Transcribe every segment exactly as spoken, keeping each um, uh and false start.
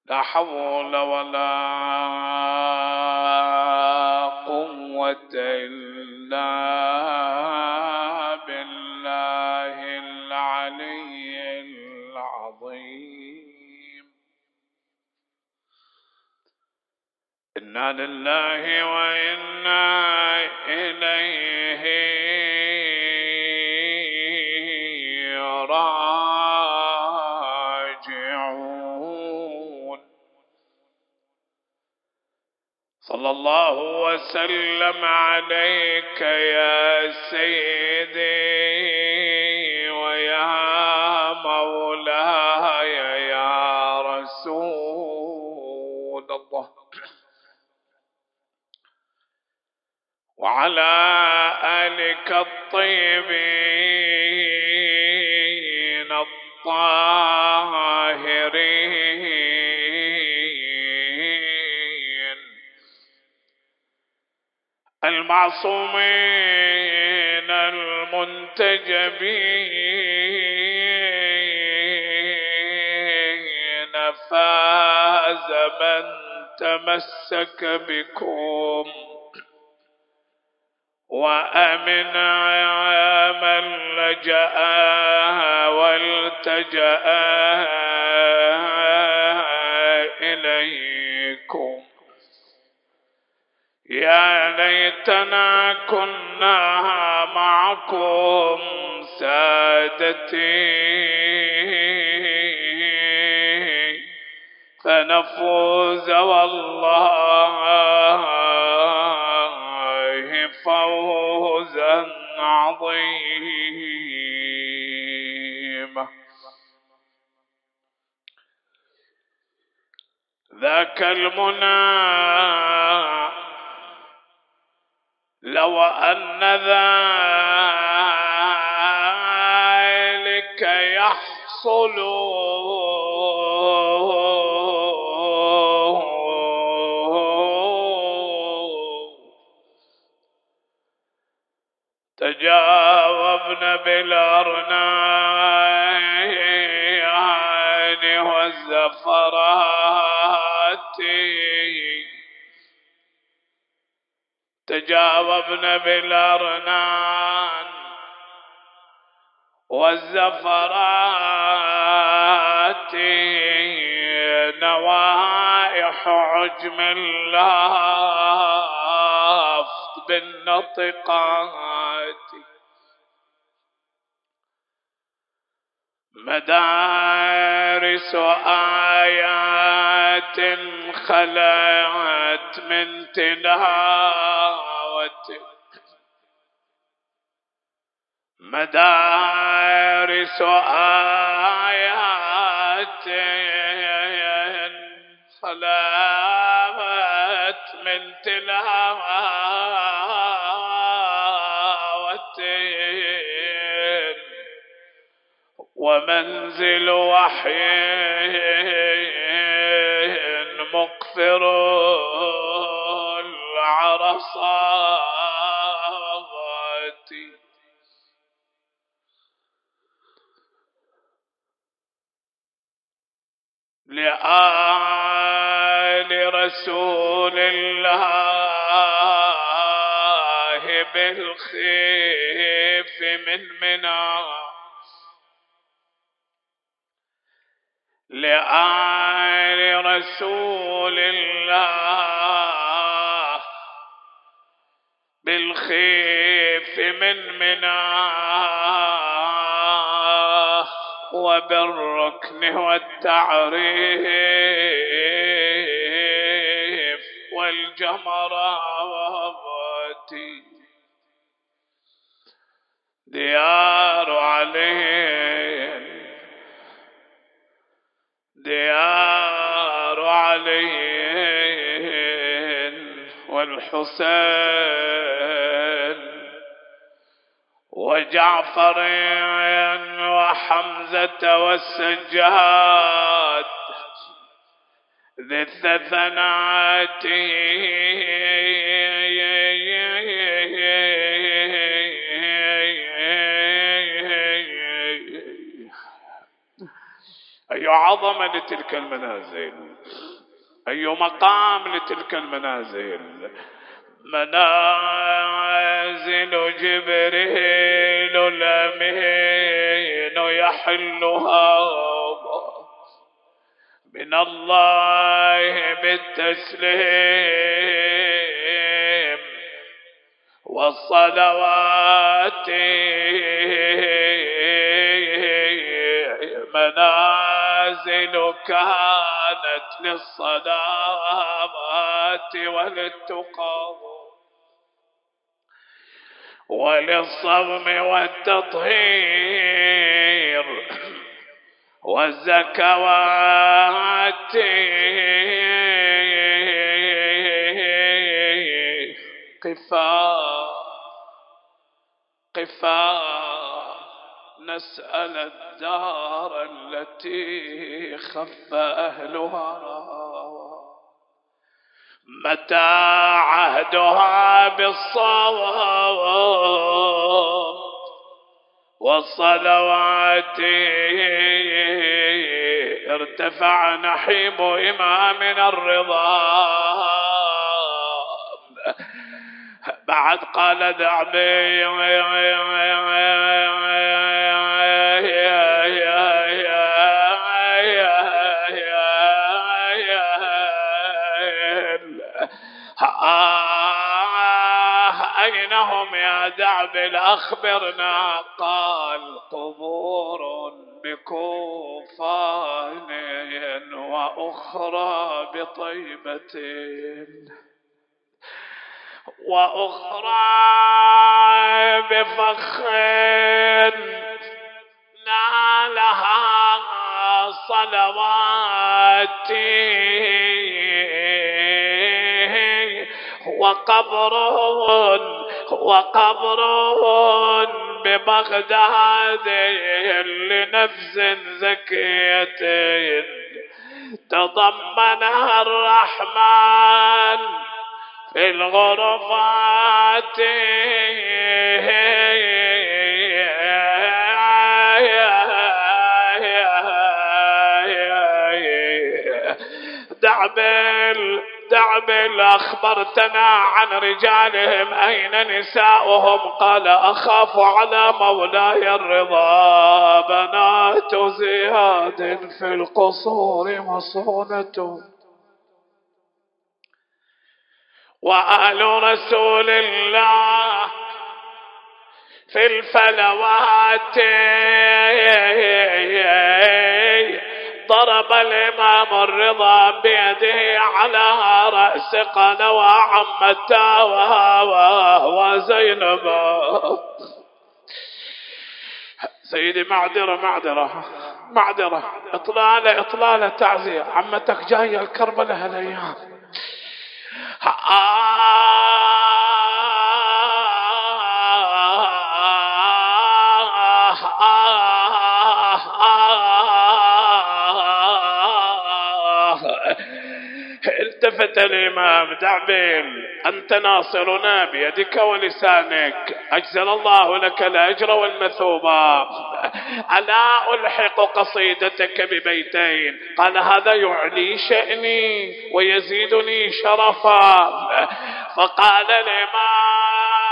لا حول ولا قوة إلا بالله العلي العظيم. إنا لله وإنا إليه راجعون. صلى الله وسلم عليك يا سيدي ويا مولاي يا رسول الله، وعلى آلك الطيبين الطاهرين المعصومين المنتجبين. فاز من تمسك بكم وأمن من لجأ والتجأ إليكم. يا ليتنا كنا معكم سادتي فنفوز والله فوزا عظيما. ذاك المنى لو أن ذلك يحصل تجاوبنا بالأرنان والزفرات، تجاوبنا بالأرنان والزفرات نوائح عجم اللفظ بالنطقات، مدارس آيات خلعت من تلاوة، مدارس آيات خلعت من تلاوة، ومنزل وحي مقفر العرصات. لآل رسول الله بالخيف من منى، لآل رسول الله بالخيف من منى، وبالركن والتعريف والجمرات. ديار علي ديار علي والحسين وجعفر وحمزة والسجاد ذي الثثنات. عظمة لتلك المنازل، أي مقام لتلك المنازل. منازل جبريل الأمين يحلها من الله بالتسليم والصلوات، منازل كانت للصلوات وللتقى وللصوم والتطهير والزكوات. قفا قفا نسأل الدار التي خف أهلها، متى عهدها بالصوم والصلوات. ارتفع نحيب إمامنا الرضا، بعد قال دعبي أين هم يا دعبل أخبرنا؟ قال قبور بكوفان وأخرى بطيبة وأخرى بفخ نالها صلوات، وقبر وقبر ببغداد لنفس زكية تضمنها الرحمن في الغرفات. دعبل دعبل أخبرتنا عن رجالهم، أين نساؤهم؟ قال أخاف على مولاي الرضا بنات زياد في القصور مصونة، وآل رسول الله في الفلوات. ضرب الإمام الرضا بيده على رأس قنوى عمتا وهو زينب. سيدي معذرة معذرة معذرة، إطلالة إطلالة تعزية، عمتك جاية الكربلة هالأيام. التفت الإمام دعبيل، أنت ناصرنا بيدك ولسانك، أجزل الله لك الأجر والمثوبة، ألا ألحق قصيدتك ببيتين؟ قال هذا يعلي شأني ويزيدني شرفا. فقال الإمام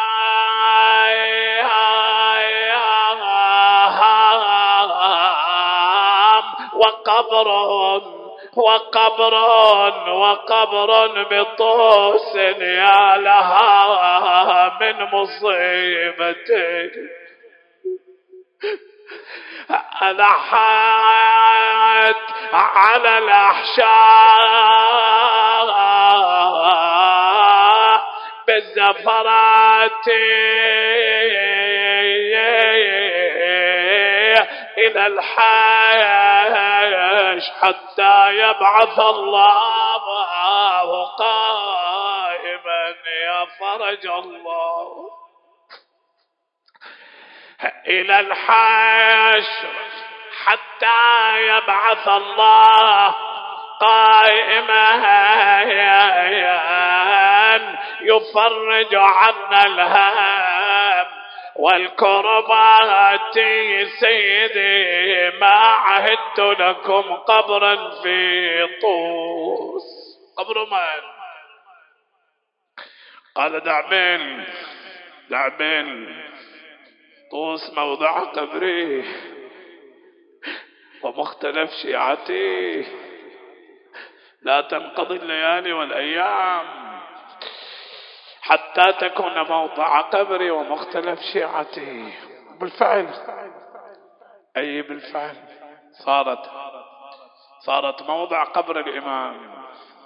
وقبر وقبر وقبر بطوس يا لها من مصيبتك، ألحت على الأحشاء بالزفرات إلى الحاش حتى يبعث الله قائما يا فرج الله، إلى الحشر حتى يبعث الله قائما يفرج عنا الهم والكربات سيدي ما عهدت لكم قبرا في طوس. قبر من؟ قال دعمين دعمين طوس موضع قبري ومختلف شيعتي، لا تنقضي الليالي والأيام حتى تكون موضع قبري ومختلف شيعتي. بالفعل أي بالفعل صارت صارت موضع قبر الإمام،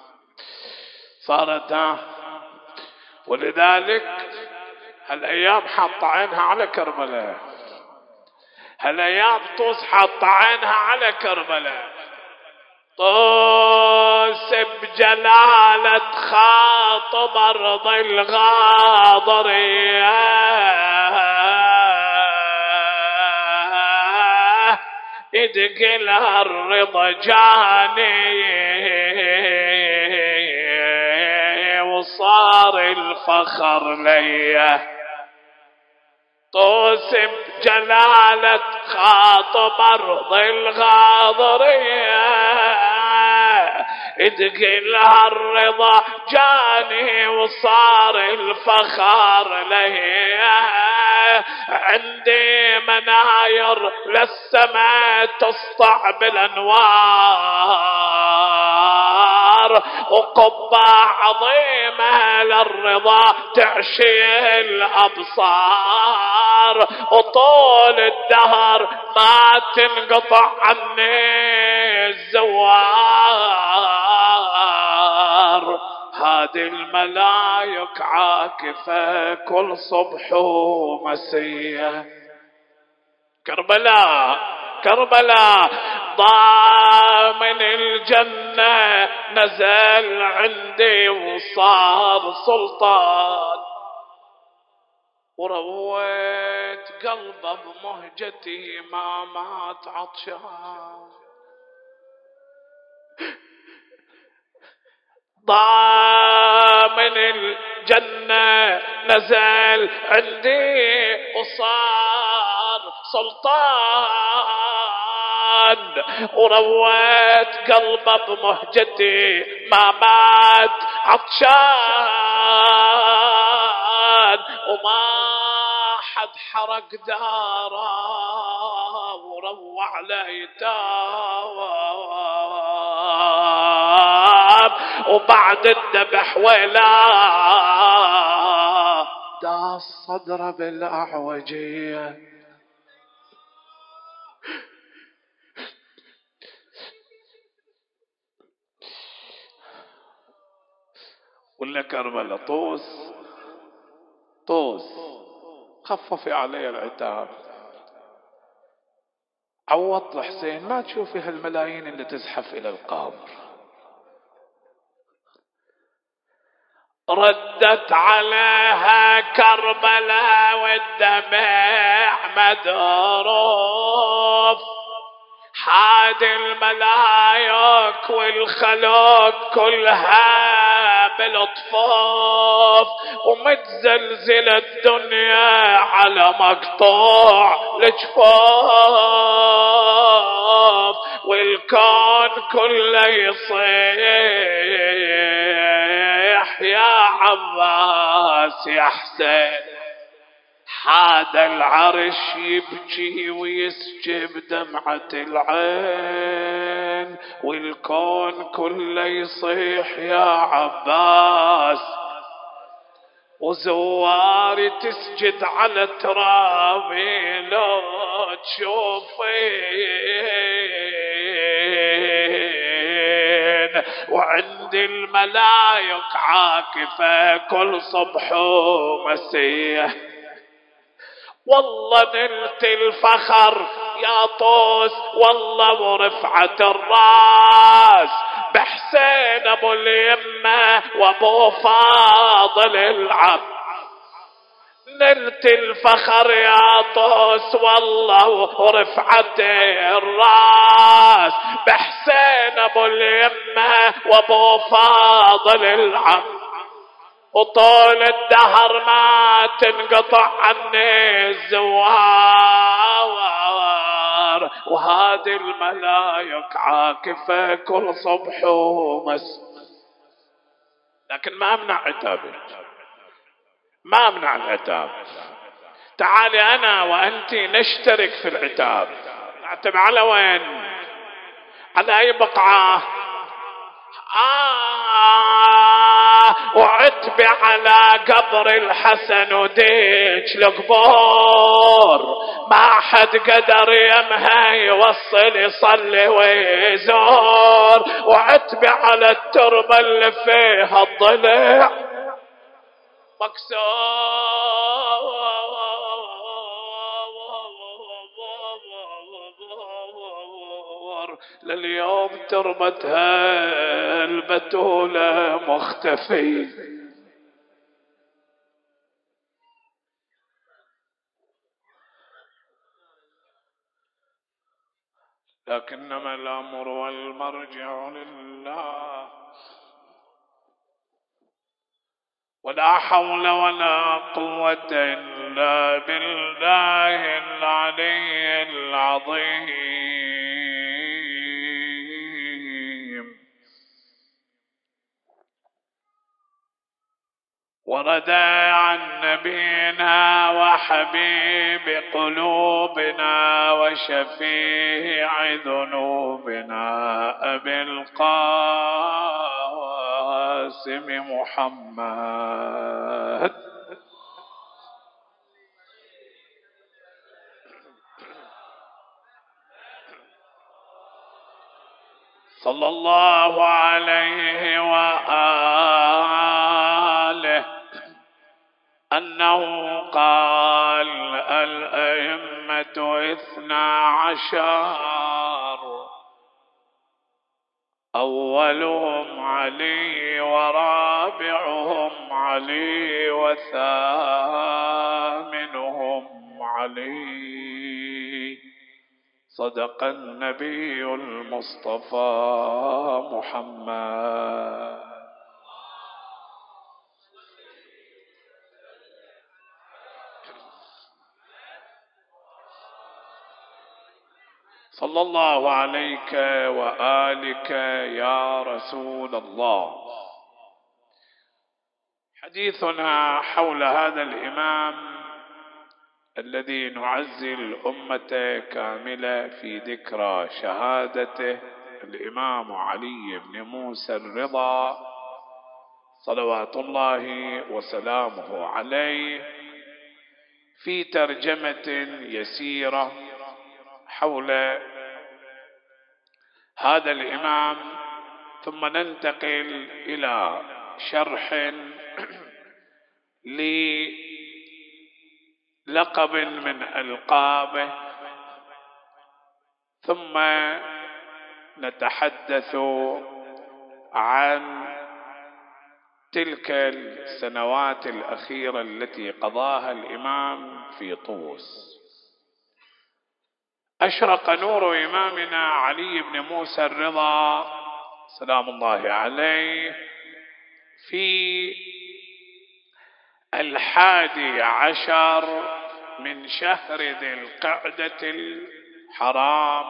صارت ها. ولذلك هالأيام حاطة عينها على كربلاء، هالأيام طوس حاطة عينها على كربلاء. طوس بجلالة خاطب أرض الغاضرية يدقلها الرضا جاني وصار الفخر ليه. طوس بجلالة خاطب أرض الغاضرية ادقلها الرضا جاني وصار الفخر ليه. عندي مناير للسماء تسطع بالانوار وقبة عظيمة للرضا تعشي الابصار وطول الدهر ما تنقطع عني الزوار. هذه الملايك عاكفة كل صبح ومسية. كربلاء كربلاء ضامن الجنة نزل عندي وصار سلطان ورويت قلبه بمهجتي ما مات عطشان. ضامن الجنة نزل عندي وصار سلطان ورويت قلبه بمهجتي ما مات عطشان وما حد حرق داره وروع ليتام وبعد الذبح ولا داس صدره بالأعوجية. ولا كربلاء طوس طوس خففي علي العتاب، عوضت الحسين ما تشوفي هالملايين اللي تزحف إلى القبر. ردت عليها كربلاء والدمع مدروف حاد الملايك والخلق كلها بالطفوف ومتزلزل الدنيا على مقطوع الجفوف والكون كله يصيح يا عباس يا حسين. حاد العرش يبكي ويسجب دمعة العين والكون كله يصيح يا عباس وزواري تسجد على ترابي لو تشوفين وعند الملايك عاكفة كل صبح ومسيه. والله نلت الفخر يا طوس والله ورفعة الراس بحسين ابو اليمة وابو فاضل العب. نلت الفخر يا طوس والله ورفعة الراس بحسين ابو اليمة وابو فاضل العب. وطول الدهر ما تنقطع عني الزوار، وهذه الملايك عاكفة كل صبح ومس. لكن ما امنع عتابك، ما امنع العتاب. تعالي انا وانت نشترك في العتاب. نعتب على وين؟ على اي بقعة؟ آه وعتبي على قبر الحسن وديج القبور، ما حد قدر يمها يوصل يصلي ويزور، وعتبي على التربة اللي فيها الضلع مكسور، لليوم تربتها البتولة مختفي. لكنما الأمر والمرجع لله، ولا حول ولا قوة إلا بالله العلي العظيم. ورد عن نبينا وحبيب قلوبنا وشفيع ذنوبنا أبي القاسم محمد صلى الله عليه وآله أنه قال: الأئمة اثنا عشر، أولهم علي ورابعهم علي وثامنهم علي. صدق النبي المصطفى محمد صلى الله عليك وآلك يا رسول الله. حديثنا حول هذا الإمام الذي نعزي الأمة كاملة في ذكرى شهادته، الإمام علي بن موسى الرضا صلوات الله وسلامه عليه، في ترجمة يسيرة حول هذا الإمام، ثم ننتقل إلى شرح للقب من ألقابه، ثم نتحدث عن تلك السنوات الأخيرة التي قضاها الإمام في طوس. أشرق نور إمامنا علي بن موسى الرضا سلام الله عليه في الحادي عشر من شهر ذي القعدة الحرام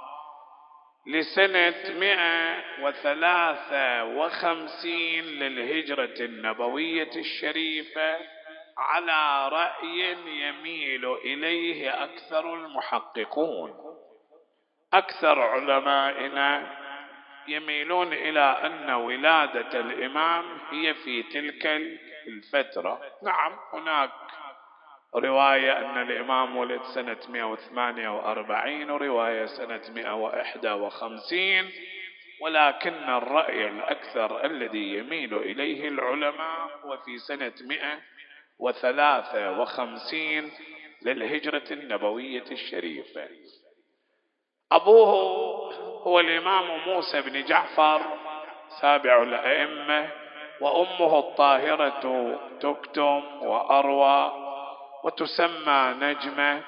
لسنة مئة وثلاثة وخمسين للهجرة النبوية الشريفة، على رأي يميل إليه أكثر المحققون. أكثر علمائنا يميلون إلى أن ولادة الإمام هي في تلك الفترة. نعم، هناك رواية أن الإمام ولد سنة مئة وثمانية وأربعين، ورواية سنة مئة وواحد وخمسين، ولكن الرأي الأكثر الذي يميل إليه العلماء هو في سنة مئة وثلاثة وخمسين للهجرة النبوية الشريفة. أبوه هو الإمام موسى بن جعفر سابع الأئمة، وأمه الطاهرة تكتم وأروى وتسمى نجمة.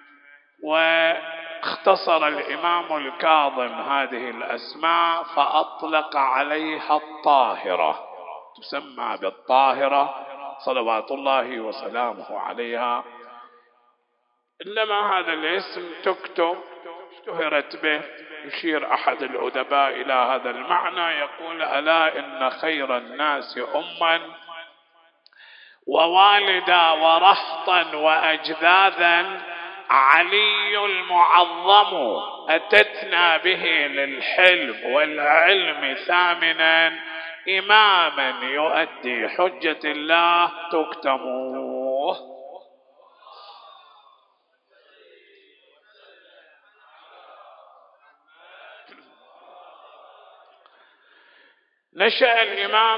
واختصر الإمام الكاظم هذه الأسماء فأطلق عليها الطاهرة، تسمى بالطاهرة صلوات الله وسلامه عليها. إنما هذا الاسم تكتب اشتهرت به. يشير أحد الأدباء إلى هذا المعنى يقول: ألا إن خير الناس أما ووالدا ورهطا وأجدادا علي المعظم أتتنا به للحلم والعلم ثامنا إماما يؤدي حجة الله تكتموه. نشأ الإمام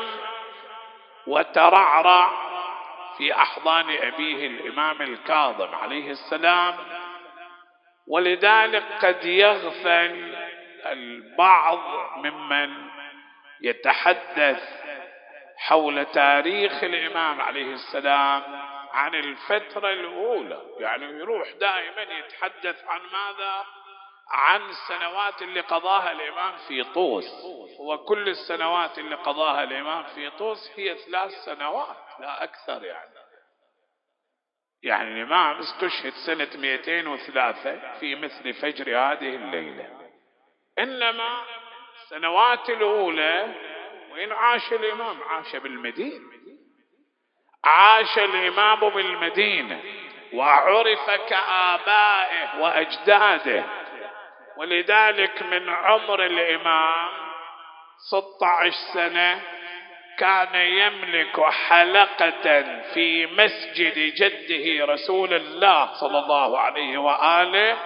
وترعرع في أحضان أبيه الإمام الكاظم عليه السلام، ولذلك قد يغفل البعض ممن يتحدث حول تاريخ الإمام عليه السلام عن الفترة الأولى، يعني يروح دائما يتحدث عن ماذا؟ عن السنوات اللي قضاها الإمام في طوس. وكل السنوات اللي قضاها الإمام في طوس هي ثلاث سنوات لا أكثر. يعني يعني الإمام استشهد سنة مئتين وثلاثة في مثل فجر هذه الليلة. إنما السنوات الأولى وين عاش الإمام؟ عاش بالمدينة، عاش الإمام بالمدينة وعرف كآبائه وأجداده. ولذلك من عمر الإمام ستة عشر سنة كان يملك حلقة في مسجد جده رسول الله صلى الله عليه وآله،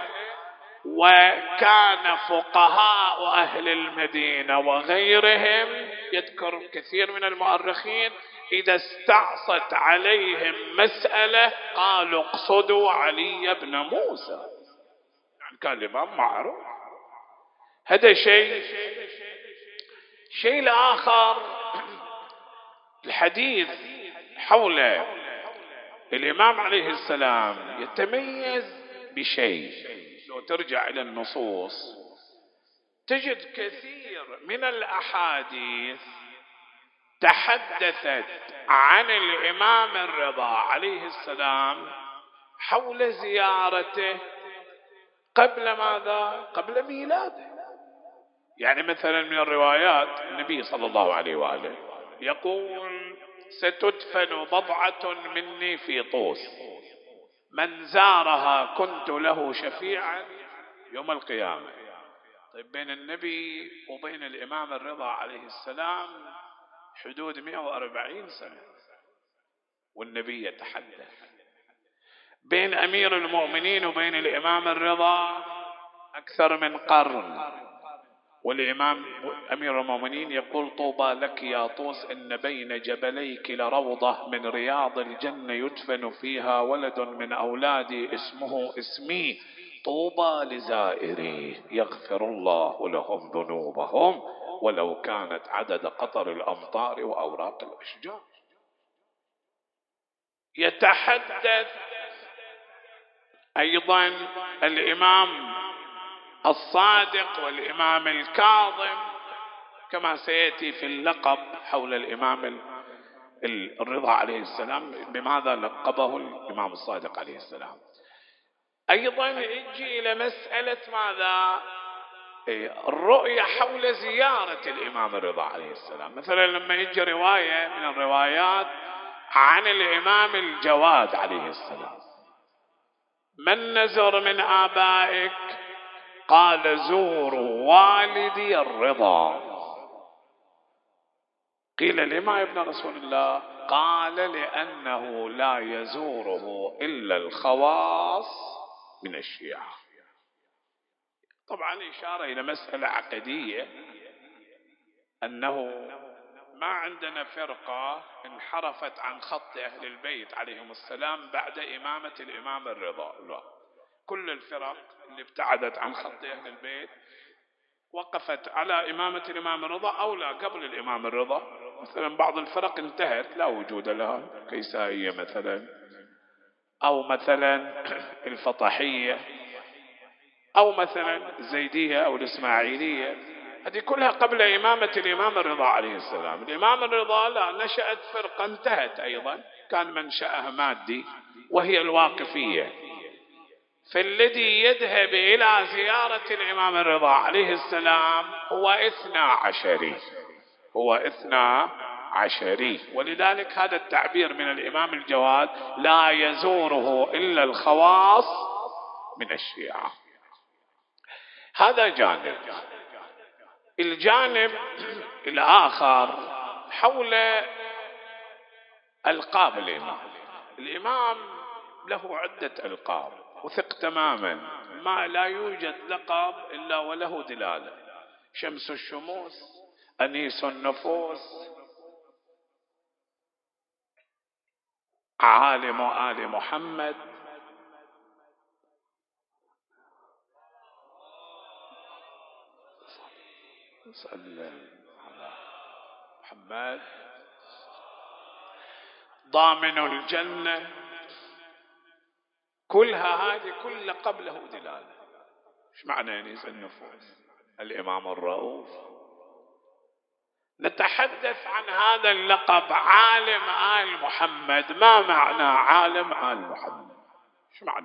وكان فقهاء أهل المدينة وغيرهم يذكر كثير من المؤرخين إذا استعصت عليهم مسألة قالوا اقصدوا علي بن موسى. يعني كان الإمام معروف. هذا شيء. شيء الآخر الحديث حول الإمام عليه السلام يتميز بشيء. لو ترجع إلى النصوص تجد كثير من الأحاديث تحدثت عن الإمام الرضا عليه السلام حول زيارته قبل ماذا؟ قبل ميلاده. يعني مثلا من الروايات النبي صلى الله عليه وآله يقول: ستدفن بضعة مني في طوس، من زارها كنت له شفيعا يوم القيامة. طيب بين النبي وبين الإمام الرضا عليه السلام حدود مئة وأربعين سنة، والنبي يتحدث. بين أمير المؤمنين وبين الإمام الرضا أكثر من قرن، والإمام أمير المؤمنين يقول: طوبى لك يا طوس إن بين جبليك لروضة من رياض الجنة يدفن فيها ولد من أولادي اسمه اسمي، طوبى لزائريه يغفر الله لهم ذنوبهم ولو كانت عدد قطر الأمطار وأوراق الأشجار. يتحدث أيضا الإمام الصادق والإمام الكاظم كما سيأتي في اللقب حول الإمام الرضا عليه السلام بماذا لقبه الإمام الصادق عليه السلام. أيضا يجي إلى مسألة ماذا؟ الرؤية حول زيارة الإمام الرضا عليه السلام. مثلا لما يجي رواية من الروايات عن الإمام الجواد عليه السلام: من نزر من آبائك؟ قال: زوروا والدي الرضا. قيل: لما يا ابن رسول الله؟ قال: لأنه لا يزوره إلا الخواص من الشيعة. طبعا إشارة إلى مسألة عقدية، أنه ما عندنا فرقة انحرفت عن خط أهل البيت عليهم السلام بعد إمامة الإمام الرضا، لا، كل الفرق اللي ابتعدت عن خط أهل البيت وقفت على إمامة الإمام الرضا أو لا قبل الإمام الرضا. مثلا بعض الفرق انتهت لا وجود لها، كيسائية مثلا، أو مثلا الفطحية، أو مثلا الزيدية أو الإسماعيلية، هذه كلها قبل إمامة الإمام الرضا عليه السلام. الإمام الرضا لا، نشأت فرقة انتهت أيضا، كان منشأها مادي وهي الواقفية. فالذي يذهب إلى زيارة الإمام الرضا عليه السلام هو اثنا عشري، هو اثنا عشري. ولذلك هذا التعبير من الإمام الجواد: لا يزوره إلا الخواص من الشيعة. هذا جانب. الجانب الآخر حول ألقاب الإمام. الإمام له عدة ألقاب، وثق تماما ما لا يوجد لقب إلا وله دلالة: شمس الشموس، أنيس النفوس، عالم آل محمد، صلى على محمد، ضامن الجنة. كلها هذه كل قبله دلالة. ايش معنى أنيس النفوس؟ الإمام الرؤوف. نتحدث عن هذا اللقب عالم آل محمد. ما معنى عالم آل محمد؟ ايش معنى؟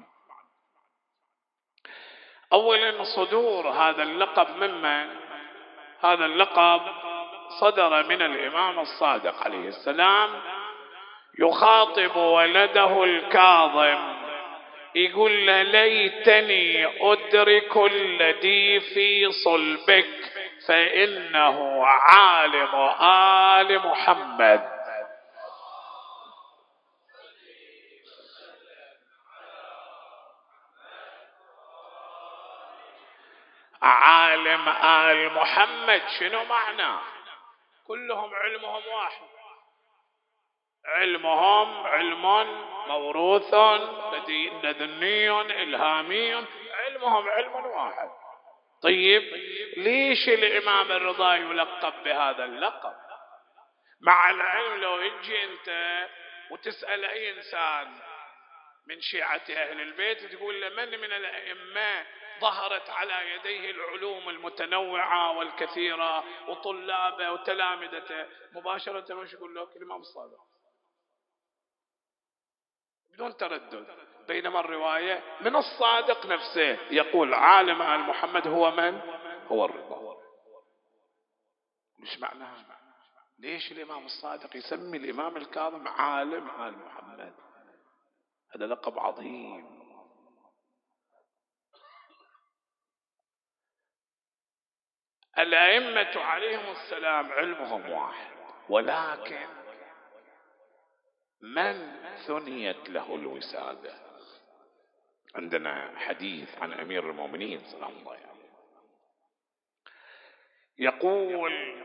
أولا صدور هذا اللقب ممن؟ هذا اللقب صدر من الإمام الصادق عليه السلام، يخاطب ولده الكاظم، يقول: ليتني أدرك الذي في صلبك فإنه عالم آل محمد. عالم آل محمد شنو معنى؟ كلهم علمهم واحد، علمهم علم موروث لدني إلهامي، علمهم علم واحد. طيب ليش الإمام الرضا يلقب بهذا اللقب؟ مع العلم لو يجي أنت وتسأل أي إنسان من شيعة أهل البيت تقول له: من من الأئمة ظهرت على يديه العلوم المتنوعة والكثيرة وطلابه وتلامذته، مباشرة وش يقول لك؟ الإمام الصادق بدون تردد. بينما الرواية من الصادق نفسه يقول: عالم آل محمد هو من؟ هو الرضا. مش معناها؟ ليش الإمام الصادق يسمي الإمام الكاظم عالم آل محمد؟ هذا لقب عظيم. الأئمة عليهم السلام علمهم واحد، ولكن من ثنيت له الوسادة؟ عندنا حديث عن أمير المؤمنين سلام الله عليه يقول: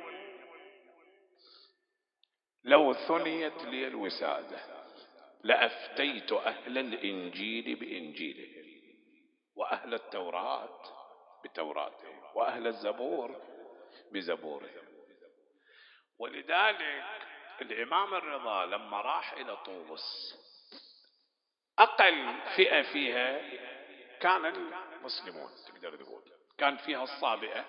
لو ثنيت لي الوسادة لأفتيت أهل الإنجيل بإنجيله، وأهل التوراة بتوراته، وأهل الزبور بزبوره. ولذلك الإمام الرضا لما راح إلى طوس أقل فئة فيها كان المسلمون، تقدر تقول كان فيها الصابئة،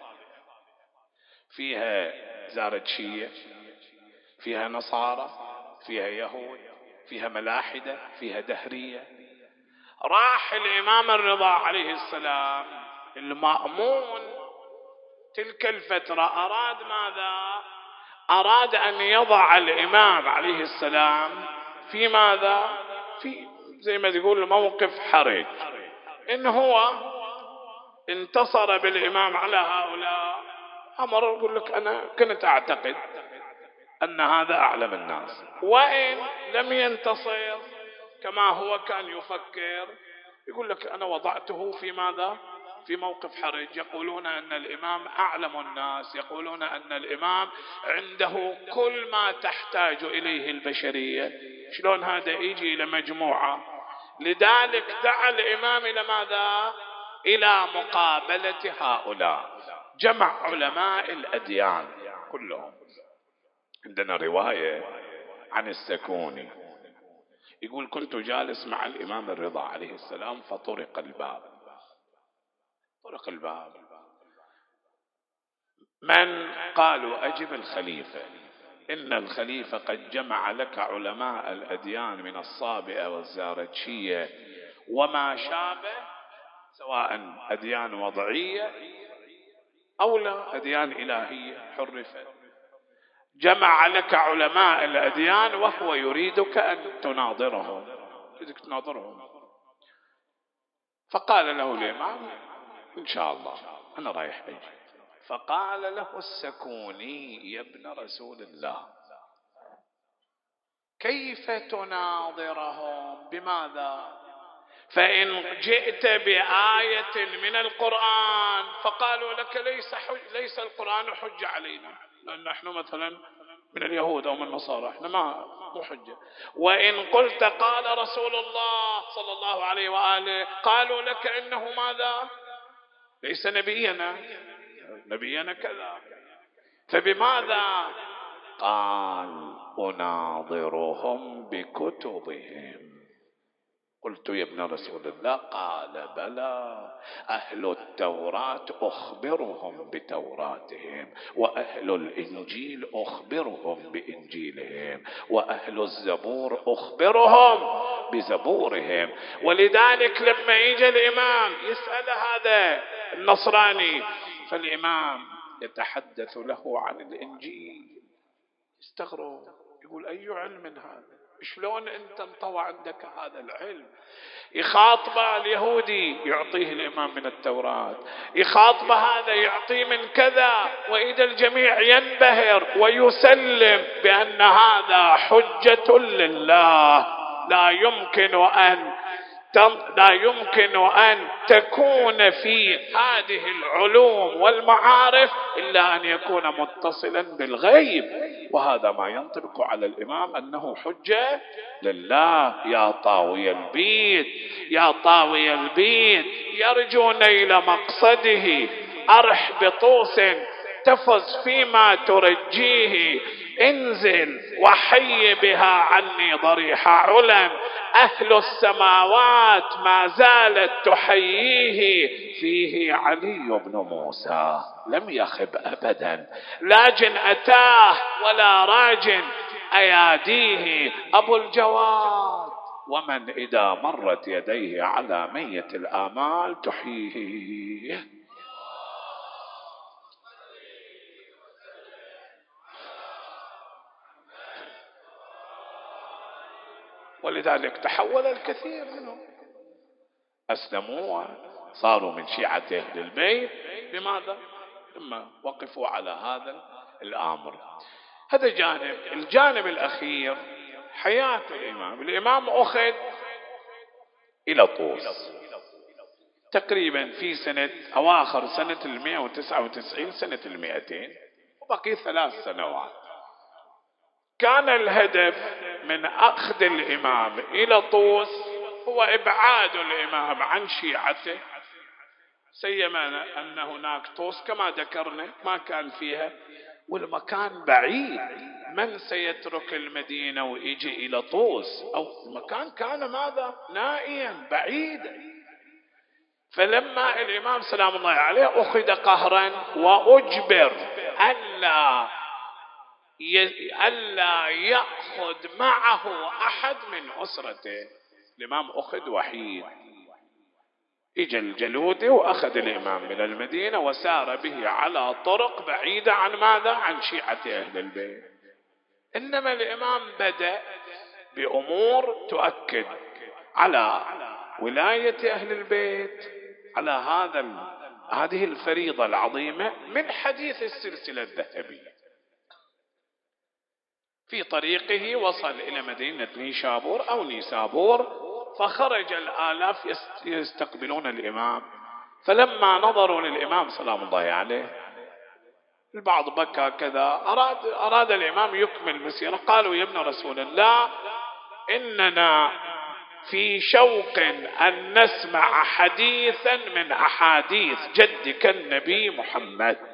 فيها زاردشية، فيها نصارى، فيها يهود، فيها ملاحدة، فيها دهرية. راح الإمام الرضا عليه السلام المأمون تلك الفترة أراد ماذا؟ أراد أن يضع الإمام عليه السلام في ماذا؟ في زي ما تقول موقف حرج. إن هو انتصر بالإمام على هؤلاء، أمر يقول لك: أنا كنت أعتقد أن هذا أعلم الناس، وإن لم ينتصر كما هو كان يفكر، يقول لك: أنا وضعته في ماذا؟ في موقف حرج. يقولون أن الإمام أعلم الناس، يقولون أن الإمام عنده كل ما تحتاج إليه البشرية. شلون هذا يجي إلى مجموعة؟ لذلك دعا الإمام إلى ماذا؟ إلى مقابلة هؤلاء، جمع علماء الأديان كلهم. عندنا رواية عن السكوني يقول: كنت جالس مع الإمام الرضا عليه السلام فطرق الباب، طرق الباب، من قالوا أجب الخليفة، إن الخليفة قد جمع لك علماء الأديان من الصابئة والزارتشية وما شابه، سواء أديان وضعية أو لا أديان إلهية حرفت، جمع لك علماء الأديان وهو يريدك أن تناظرهم، يريدك تناظرهم. فقال له الإمام إن شاء الله أنا رايح أجي. فقال له السكوني يا ابن رسول الله كيف تناظرهم؟ بماذا؟ فإن جئت بآية من القرآن فقالوا لك ليس حج ليس القرآن حجة علينا، لأن نحن مثلا من اليهود أو من النصارى احنا ما مو حجة. وإن قلت قال رسول الله صلى الله عليه وآله قالوا لك إنه ماذا؟ ليس نبينا، نبينا كذا. فبماذا؟ قال أناظرهم بكتبهم. قلت يا ابن رسول الله، قال بلى، أهل التوراة أخبرهم بتوراتهم، وأهل الإنجيل أخبرهم بإنجيلهم، وأهل الزبور أخبرهم بزبورهم. ولذلك لما يجي الإمام يسأل هذا النصراني، فالإمام يتحدث له عن الإنجيل، يستغرب يقول أي علم هذا؟ شلون أنت انطوى عندك هذا العلم؟ يخاطب اليهودي يعطيه الإمام من التوراة، يخاطب هذا يعطيه من كذا، وإذا الجميع ينبهر ويسلم بأن هذا حجة لله، لا يمكن أن لا يمكن أن تكون في هذه العلوم والمعارف إلا أن يكون متصلا بالغيب. وهذا ما ينطبق على الإمام أنه حجة لله. يا طاوي البيت يا طاوي البيت يرجو نيل مقصده، أرح بطوس تفز فيما ترجيه، انزل وحي بها عني ضريح علم، أهل السماوات ما زالت تحييه، فيه علي بن موسى لم يخب أبدا، لاجن أتاه ولا راجن أياديه، أبو الجواد ومن إذا مرت يديه على ميت الآمال تحييه. ولذلك تحول الكثير منهم، أسلموا صاروا من شيعة أهل البيت. بماذا؟ لما وقفوا على هذا الأمر. هذا جانب. الجانب الأخير حياة الإمام. الإمام أخذ إلى طوس تقريبا في سنة أواخر سنة المئة وتسعة وتسعين، سنة المئتين، وبقي ثلاث سنوات. كان الهدف من أخذ الإمام إلى طوس هو إبعاد الإمام عن شيعته، سيما أن هناك طوس كما ذكرنا ما كان فيها، والمكان بعيد، من سيترك المدينة ويجي إلى طوس؟ أو المكان كان ماذا؟ نائيا بعيدا. فلما الإمام سلام الله عليه أخذ قهرا وأجبر ألا ألا يأخذ معه أحد من أسرته، الإمام أخذ وحيد. إجا الجلودي وأخذ الإمام من المدينة وسار به على طرق بعيدة عن ماذا؟ عن شيعة أهل البيت. إنما الإمام بدأ بأمور تؤكد على ولاية أهل البيت، على هذا هذه الفريضة العظيمة من حديث السلسلة الذهبية. في طريقه وصل إلى مدينة نيشابور أو نيسابور، فخرج الآلاف يستقبلون الإمام. فلما نظروا للإمام سلام الله عليه، البعض بكى كذا، أراد, أراد الإمام يكمل مسيرة. قالوا يا ابن رسول الله إننا في شوق أن نسمع حديثا من أحاديث جدك النبي محمد.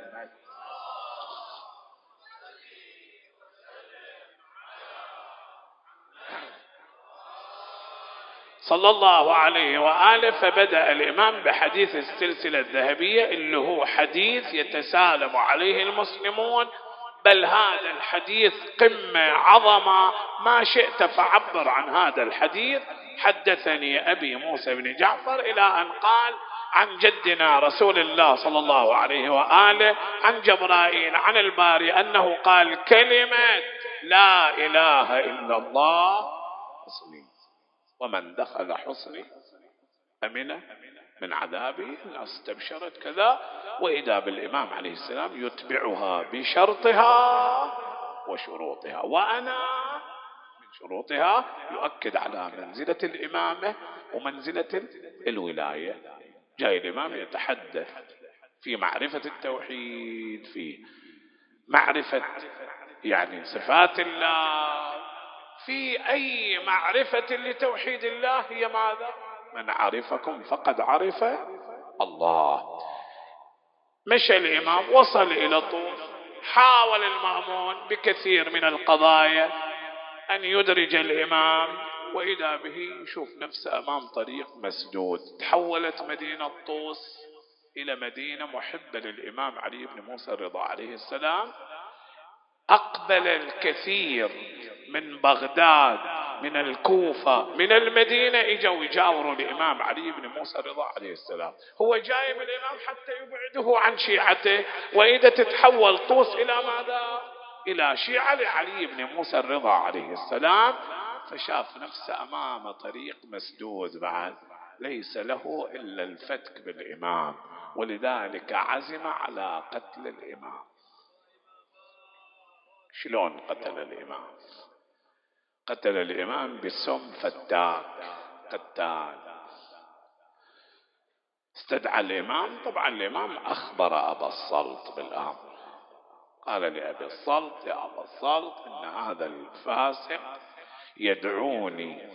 صلى الله عليه وآله. فبدأ الإمام بحديث السلسلة الذهبية اللي هو حديث يتسالم عليه المسلمون، بل هذا الحديث قمة عظمة، ما شئت فعبر عن هذا الحديث. حدثني أبي موسى بن جعفر إلى أن قال عن جدنا رسول الله صلى الله عليه وآله عن جبرائيل عن الباري أنه قال كلمة لا إله إلا الله حصني، ومن دخل حصني أمن من عذابه، الناس استبشرت كذا. وإذا بالإمام عليه السلام يتبعها بشرطها وشروطها، وأنا من شروطها يؤكد على منزلة الإمامة ومنزلة الولاية. جاي الإمام يتحدث في معرفة التوحيد، في معرفة يعني صفات الله، في أي معرفة لتوحيد الله هي ماذا؟ من عرفكم فقد عرف الله. مشى الإمام وصل إلى طوس، حاول المأمون بكثير من القضايا أن يدرج الإمام، وإذا به يشوف نفسه أمام طريق مسدود. تحولت مدينة طوس إلى مدينة محبة للإمام علي بن موسى الرضا عليه السلام. أقبل الكثير من بغداد، من الكوفة، من المدينة، إجوا يجاوروا الإمام علي بن موسى الرضا عليه السلام. هو جاي من الإمام حتى يبعده عن شيعته، وإذا تتحول طوس إلى ماذا؟ إلى شيعة لعلي بن موسى الرضا عليه السلام. فشاف نفسه أمام طريق مسدود بعد ليس له إلا الفتك بالإمام، ولذلك عزم على قتل الإمام. شلون قتل الإمام؟ قتل الإمام بسم فتاك قتال. استدعى الإمام، طبعا الإمام أخبر أبا الصلت بالأمر، قال لأبي الصلت يا أبا الصلت إن هذا الفاسق يدعوني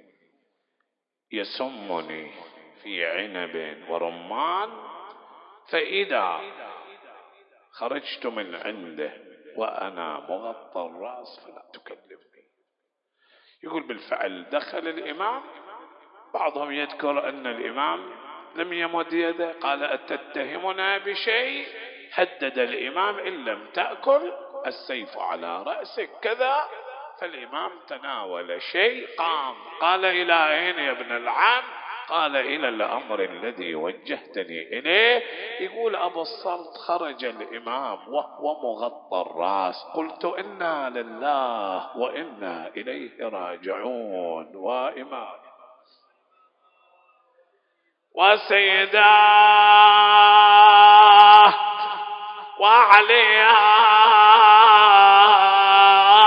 يسمني في عنب ورمان، فإذا خرجت من عنده وأنا مغطى الرأس فلا تكلمني. يقول بالفعل دخل الإمام، بعضهم يذكر أن الإمام لم يمد يده، قال أتتهمنا بشيء؟ هدد الإمام إن لم تأكل السيف على رأسك كذا. فالإمام تناول شيء قام، قال إلى أين يا ابن العم؟ قال إلى الأمر الذي وجهتني إليه. يقول أبو الصلت خرج الإمام وهو مغطى الرأس، قلت إنا لله وإنا إليه راجعون. وإمام وسيداه وعلياه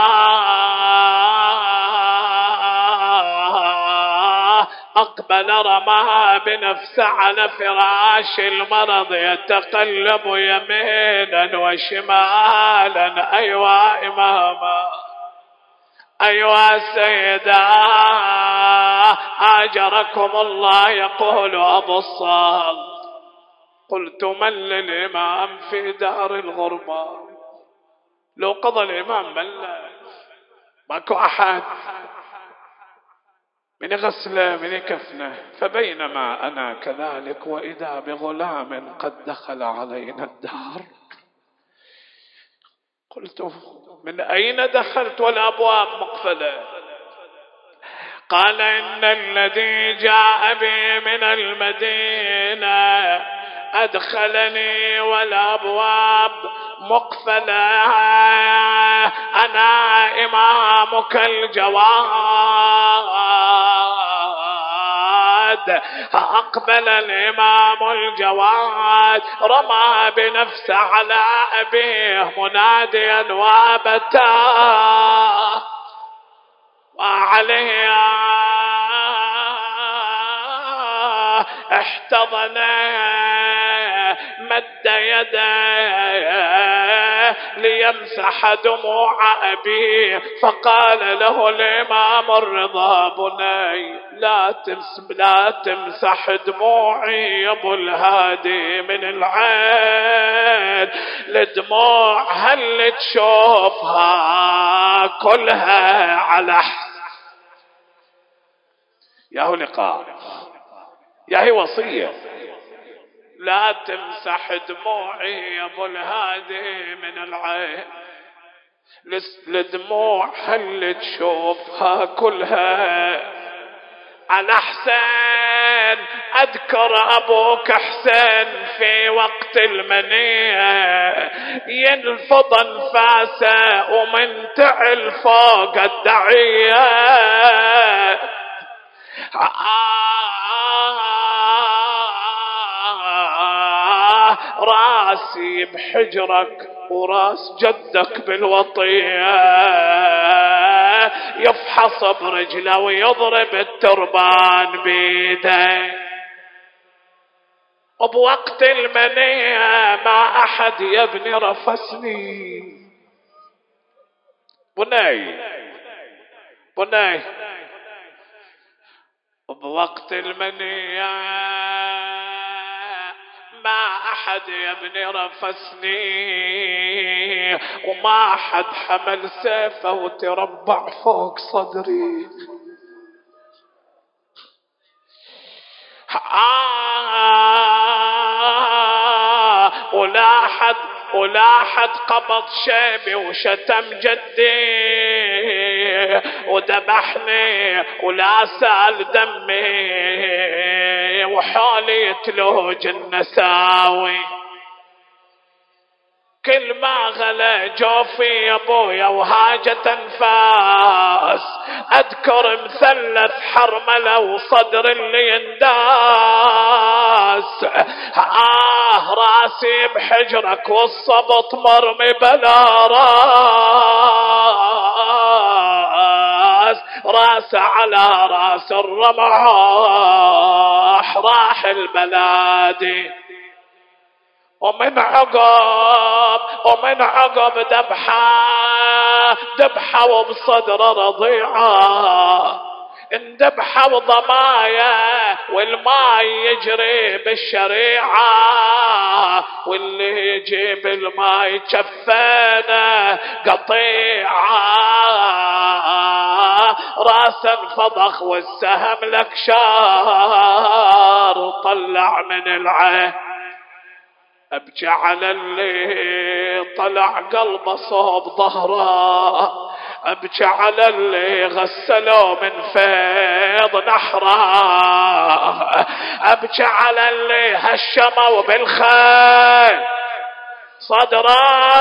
أقبل رماها بنفسه على فراش المرض يتقلب يمينا وشمالا. أيوا إماما، أيوا سيدا، أجركم الله. يقول أبو الصلت قلت من للإمام في دار الغربة؟ لو قضى الإمام بل ماكو أحد من غسله من كفنه. فبينما أنا كذلك وإذا بغلام قد دخل علينا الدار. قلت من أين دخلت والأبواب مقفلة؟ قال إن الذي جاء بي من المدينة أدخلني والأبواب مقفلة، أنا إمامك الجواد. أقبل الإمام الجواد رمى بنفسه على أبيه مناديا وابتاه وعليه احتضنه مد يده ليمسح دموع أبيه. فقال له الإمام الرضا بني لا تمسح, لا تمسح دموعي يا ابو الهادي من العين، الدموع هل تشوفها كلها على حسن. ياهو لقاء، ياهي وصية. لا تمسح دموعي يا ابو الهادي من العين، الدموع هل تشوفها كلها على حسين. اذكر ابوك حسين في وقت المنية ينفض انفاسه ومن تعل فوق الدعية. راسي بحجرك وراس جدك بالوطية، يفحص برجله ويضرب التربان بيده. وبوقت المنية ما أحد يا ابني رفسني. بني بني وبوقت المنية ما أحد يا ابني رفسني، وما أحد حمل سيفه وتربع فوق صدري. آه ولا أحد ولا أحد قبض شيبي وشتم جدي وذبحني، ولا سال دمي وحالي تلوج النساوي. كل ما غلا جوفي يا ابويا وهاجت انفاس، اذكر مثلث حرمله وصدر اللي ينداس. آه راسي بحجرك والصبط مرمي بلا راس، راس على راس الرمح راح البلادي. ومن عقب ومن عقب ذبحه ذبحه وبصدر رضيعه، اندبحه وضمايا والماء يجري بالشريعه، واللي يجيب الماء يشفينا قطيعه. راسا فضخ والسهم لك شار طلع من العين. أبكي على اللي طلع قلبه صوب ظهره، أبكي على اللي غسلوا من فيض نحره، أبكي على اللي هشموا بالخيل صدره،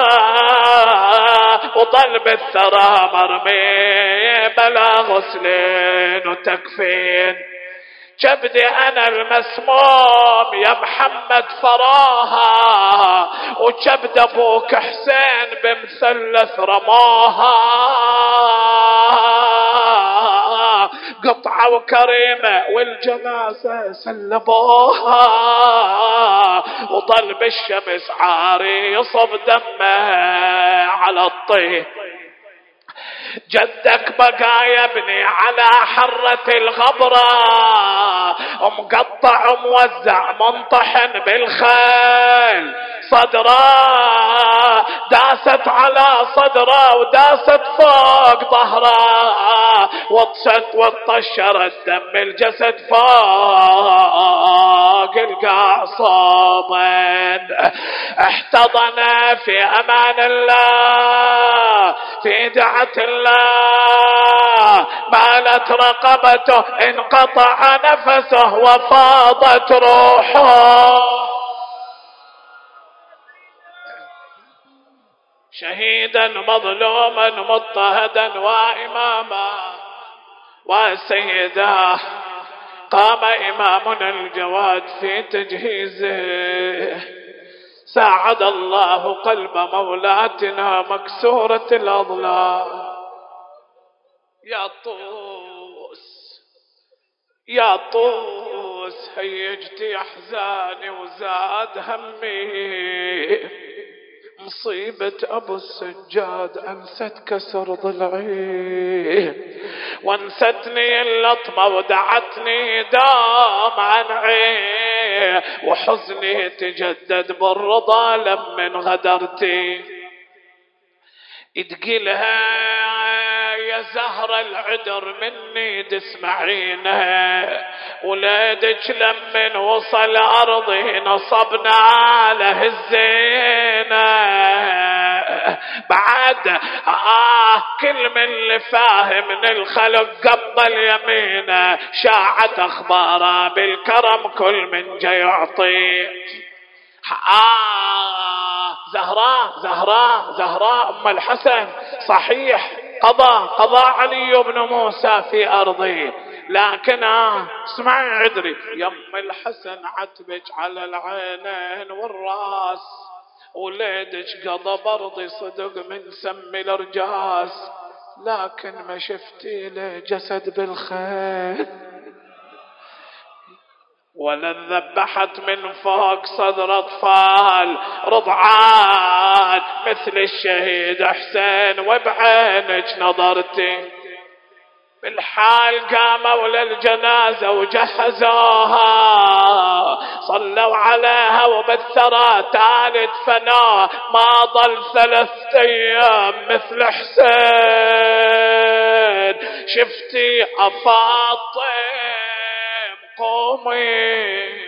وظل بالثرى مرمي بلا غسلين وتكفين. كبدي أنا المسموم يا محمد فراها، وكبد أبوك حسين بمثلث رماها. قطعة وكريمة والجنازة سلبوها، وظل بالشمس عاري يصب دمه على الطين. جدك بقى يا ابني على حرة الغبرة، مقطع وموزع منطحن بالخيل صدره، داست على صدره وداست فوق ظهره، وطشت وطشر الدم الجسد فوق القعصابين. احتضن في امان الله في دعة الله، مالت رقبته انقطع نفسه وفاضت روحه. شهيدا مظلوما مضطهدا وإماما وسيدا، قام إمامنا الجواد في تجهيزه. ساعد الله قلب مولاتنا مكسورة الأضلاع. يا طوس يا طوس هيجت أحزاني وزاد همي، مصيبة أبو السجاد أنست كسر ضلعي، وانستني اللطمة ودعتني دام عن عين، وحزني تجدد بالرضا لمن غدرتي. يتقلها يا يا زهرة العذر مني تسمعينه، ولادك لمن وصل أرضي نصبنا له الزينة. بعد آه كل من اللي فاهم من الخلق قبل يمينه، شاعت أخباره بالكرم كل من جاي يعطي. آه زهراء زهراء زهراء أم الحسن صحيح قضى قضى علي بن موسى في أرضي، لكن آه اسمعي عذري يم الحسن عتبك على العينين والراس، وليدك قضى برضي صدق من سم الارجاس، لكن ما شفتي له جسد بالخيل، ولا ذبحت من فوق صدر اطفال رضعان مثل الشهيد حسين، وبعينك نظرتي بالحال قاموا للجنازة وجهزوها، صلوا عليها وبالثرى ثالث فناء، ما ضل ثلاثة أيام مثل حسين. شفتي أفاطم قومي